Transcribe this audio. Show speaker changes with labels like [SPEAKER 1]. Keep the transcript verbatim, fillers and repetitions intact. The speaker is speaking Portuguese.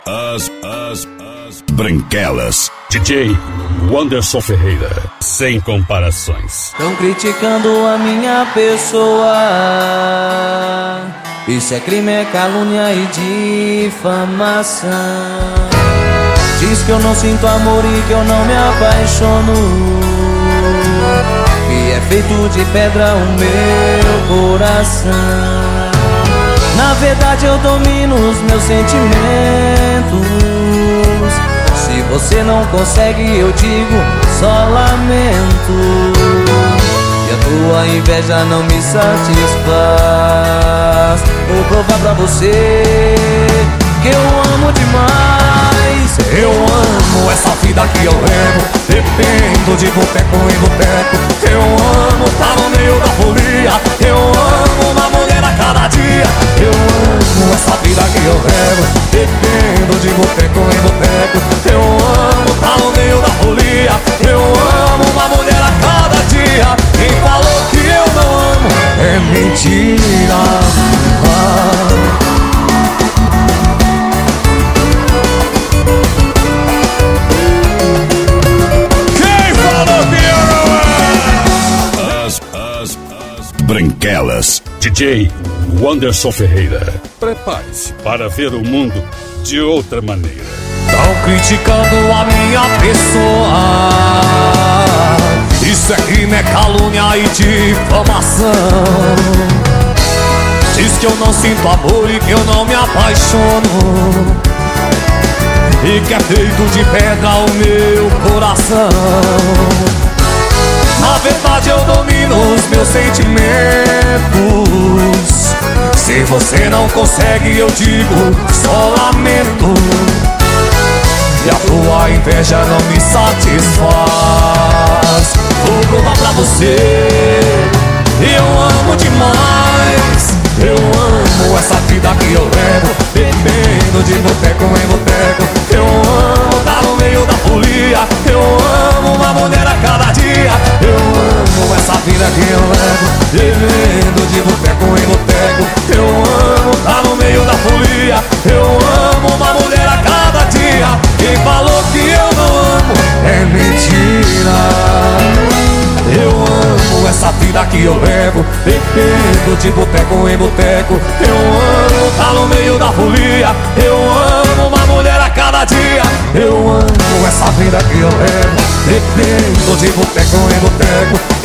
[SPEAKER 1] As, as, as branquelas.
[SPEAKER 2] D J Wanderson Ferreira, sem comparações.
[SPEAKER 3] Tão criticando a minha pessoa. Isso é crime, é calúnia e difamação. Diz que eu não sinto amor e que eu não me apaixono, que é feito de pedra o meu coração. Na verdade eu domino os meus sentimentos. Se você não consegue, eu digo só lamento. E a tua inveja não me satisfaz. Vou provar pra você que eu amo demais.
[SPEAKER 4] Eu amo essa vida que eu levo, dependo de boteco em boteco. Eu amo estar no meio da folia. Eu amo uma mulher a cada dia. Eu amo essa vida que eu levo, dependo de boteco em boteco. Eu amo estar no meio da folia. Eu amo uma mulher a cada dia. Quem falou que eu não amo é mentira. ah.
[SPEAKER 1] Branquelas.
[SPEAKER 2] D J Wanderson Ferreira, prepare-se para ver o mundo de outra maneira.
[SPEAKER 4] Tão criticando a minha pessoa. Isso é crime, é calúnia e difamação. Diz que eu não sinto amor e que eu não me apaixono, e que é feito de pedra o meu coração. Na verdade eu domino os meus sentimentos. Se você não consegue, eu digo só lamento. E a tua inveja não me satisfaz. Vou provar pra você, eu amo demais. Eu amo essa vida que eu levo, bebendo de boteco em boteco. Eu amo estar no meio da folia. Eu amo uma mulher a cada dia. Eu amo essa vida que eu levo, bebendo de boteco em boteco. Eu amo estar no meio da folia. Eu amo uma mulher a cada dia. Quem falou que eu não amo é mentira. Eu amo essa vida que eu levo, bebendo de boteco em boteco. Eu amo estar no meio da folia. Eu amo uma mulher a cada dia. Eu amo essa vida que eu levo, bebendo de boteco em boteco.